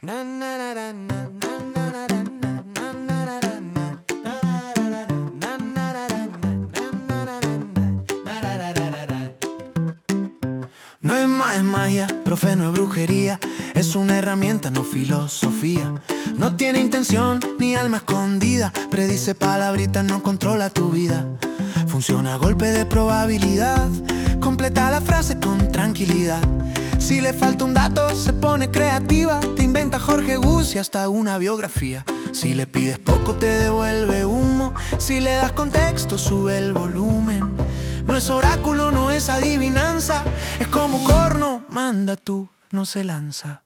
No es magia, profe, no es brujería. Es una herramienta, no filosofía. No tiene intención ni alma escondida. Predice palabritas, no controla tu vida. Funciona a golpe de probabilidad. Completa la frase con tranquilidad. Si le falta un dato, se pone creativa. Te inventa Jorge Gus y hasta una biografía. Si le pides poco, te devuelve humo. Si le das contexto, sube el volumen. No es oráculo, no es adivinanza. Es como corno, manda tú, no se lanza.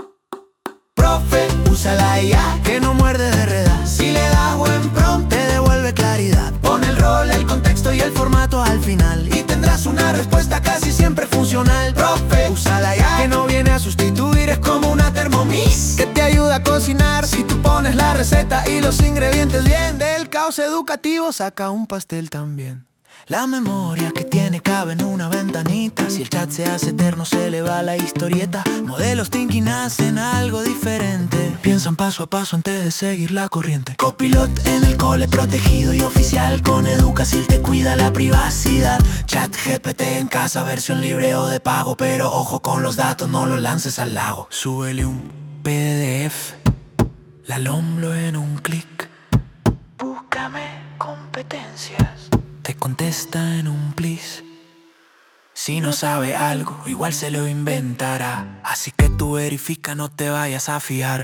Profe, usa la IA, que no muerde de redar. Si le das buen prompt, te devuelve claridad. Pon el rol, el contexto y el formato al final y tendrás una respuesta casi siempre funcional. Profe, usa la IA, que no viene a sustituir. Es como una Thermomix, que te ayuda a cocinar. Si tú pones la receta y los ingredientes bien, del caos educativo saca un pastel también. La memoria que tiene cabe en una ventanita. Si el chat se hace eterno, se le va la historieta. Modelos thinking hacen algo diferente. Piensan paso a paso antes de seguir la corriente. Copilot en el cole protegido y oficial. Con Educasil te cuida la privacidad. ChatGPT en casa, versión libre o de pago. Pero ojo con los datos, no los lances al lago. Súbele un PDF, la LOMLO en un clic. Búscame competencias, te contesta en un please. Si no sabe algo, igual se lo inventará. Así que tú verifica, no te vayas a fiar.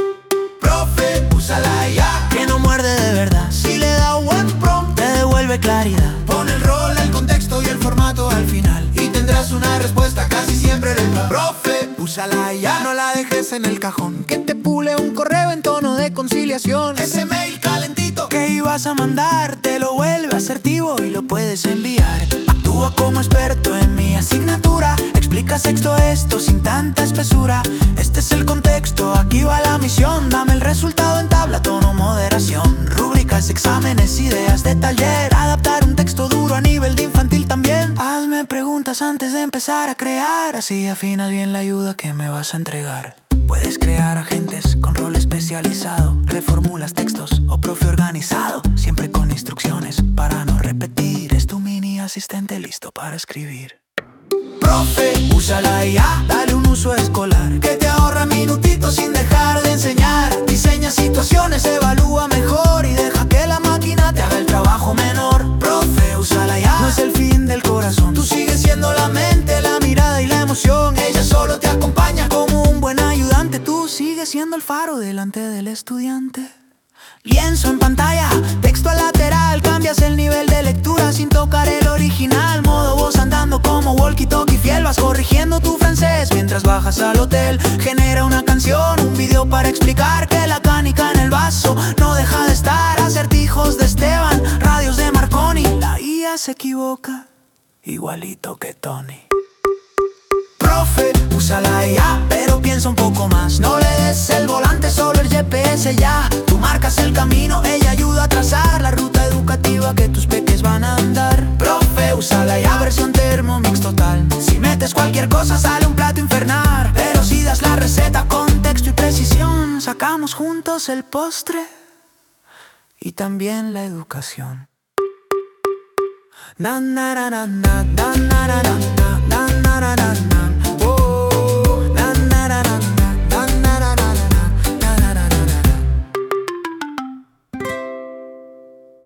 Profe, usa la IA, que no muerde de verdad. Si le da un buen prompt, te devuelve claridad. Pon el rol, el contexto y el formato al final y tendrás una respuesta casi siempre legal. Profe, usa la IA, no la dejes en el cajón. Que te pule un correo en tono de conciliación. Ese mail calentito que ibas a mandar, te lo vuelve asertivo y lo puedes enviar. Actúa como experto en mi asignatura. Explica sexto esto sin tanta espesura. Este es el contexto, aquí va la misión. Dame el resultado en tabla, tono, moderación. Rúbricas, exámenes, ideas de taller. Adaptar un texto duro a nivel de infantil también. Hazme preguntas antes de empezar a crear. Así afinas bien la ayuda que me vas a entregar. Puedes crear agentes con rol especializado. Reformulas textos o profe organizado. Siempre con instrucciones para no repetir. Es tu mini asistente listo para escribir. Profe, usa la IA, dale un uso escolar. Que te ahorra minutitos sin dejar de enseñar. Diseña situaciones, evalúa mejor y deja que la máquina te haga el trabajo menor. Profe, usa la IA, no es el fin del corazón. Tú sigues siendo la mente, la mirada y la emoción. Ella solo te acompaña como un buen ayudante. Tú sigues siendo el faro delante del estudiante. Lienzo en pantalla, texto al lateral. Cambias el nivel de lectura sin tocar el original. Modo voz andando como walkie-talkie fiel. Vas corrigiendo tu francés mientras bajas al hotel. Genera una canción, un video para explicar que la canica en el vaso no deja de estar. Acertijos de Esteban, radios de Marconi. La IA se equivoca, igualito que Tony. Profe, usa la IA, pero piensa un poco más. No le des el volante, solo el GPS ya. Tú marcas el camino, ella ayuda a trazar la ruta educativa que tus peques van a andar. Profe, usa la IA, versión Thermomix total. Si metes cualquier cosa, sale un plato infernal. Pero si das la receta con texto y precisión, sacamos juntos el postre y también la educación. Na na na na na na na na na na na na na.